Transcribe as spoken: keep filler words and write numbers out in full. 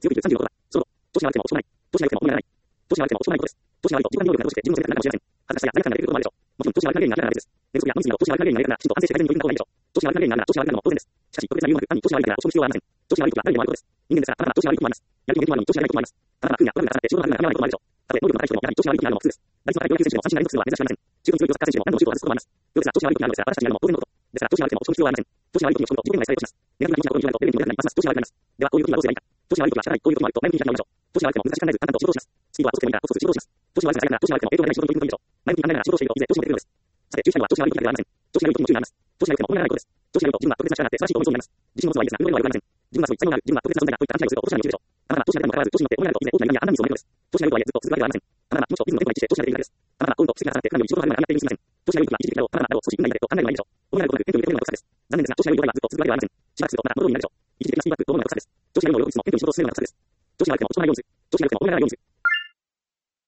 強く言うさんじゅうろくだ。その、調子が悪くてもしょうがない。調子が良くても問題がない。調子が悪くてもしょうがないことです。調子が悪いと自己管理能力が落ちて自分の責任がなくなるかもしれません。恥ずかしさや罪悪感が出てくることもあるでしょう。もちろん、調子が悪いが原因にならないです。寝不足や飲み過ぎなど調子が悪いが原因になるから、きちんと反省して改善に取り組んだ方がいいでしょう。調子が悪いが原因になるなら調子が悪いなのも当然です。しかし、特別な理由もなく、単に調子が悪いから落ち込む必要はありません。調子が悪いことは誰にもあることです。人間ですから、あなたが調子が悪いこともあります。やる気も元気もあるのに調子が悪いこともあります。あなたが苦やトラブルが重なって仕事が楽にならないこともあるでしょう。たとえ能力の高い人でもやはり調子が悪いことになるのも普通です。打率の高いプロ野球選手でも三振が連続するのは珍しくありません。十分強いサッカー選手でも何度もシュートを外すこともあります。プロですら調子が悪いことになるのですが、私たちになるのも当然のこと。ですから調子が悪くても落ち込む必要はありません。調子が悪い時に落ち込むと自己には失礼をします。ネガティブな気持ちが心に広がるとレベルにも良くなります。調子が悪くなります。では、こういう時にはどうすればいいか。調子が悪い時は仕方ない。こういう時もあると前向きに開きましょう。調子が悪くても難しく考えず、淡々と仕事をします。スピードは遅くてもいいからコツコツ仕事をします。調子が悪くなら調子が悪くても影響がない仕事に取り組むといいでしょう。前向きに考えながら仕事をしていると、いずれ調子も出てくるのです。さて、注意したいのは調子が悪い時だけではありません。調子が悪い時にも注意があります。調子が良くても問題がないことです。調子が良いと自分は特別な力があって素晴らしいと思いそうになります。自信を持つのはいいですが、運動量は良くありません。自分はそういう才能がある、自分は特別な存在だといった勘違いをすると、落とし穴に落ちるでしょう。あなたが調子が出るにもかかわらず、調子に乗って問題があると、いずれ大きな痛みや判断ミスを招くのです。調子が良いとはいえずっと続くわけではありません。あなたは気持ちとリズムのテンポが一致して調子が出ているだけです。あなたは幸運と奇跡が重なって普段より仕事が始まるのがやっているにすみません。調子が良い時は一時的だろう、あなたは少し運がいいんだけど考えるのはいいでしょう。問題があることなくテンポに出てくるのが良さです。残念ですが、調子が良い場合はずっと続くわけではありません。しばらくするとまた元通りになるでしょう。一時的なスピードバックと思うのが良さです。調子が良いのを両立もテンポに仕事を進めるのが良さです。調子が悪くても落ち込まないようにする。調子が良くても問題がないようにする。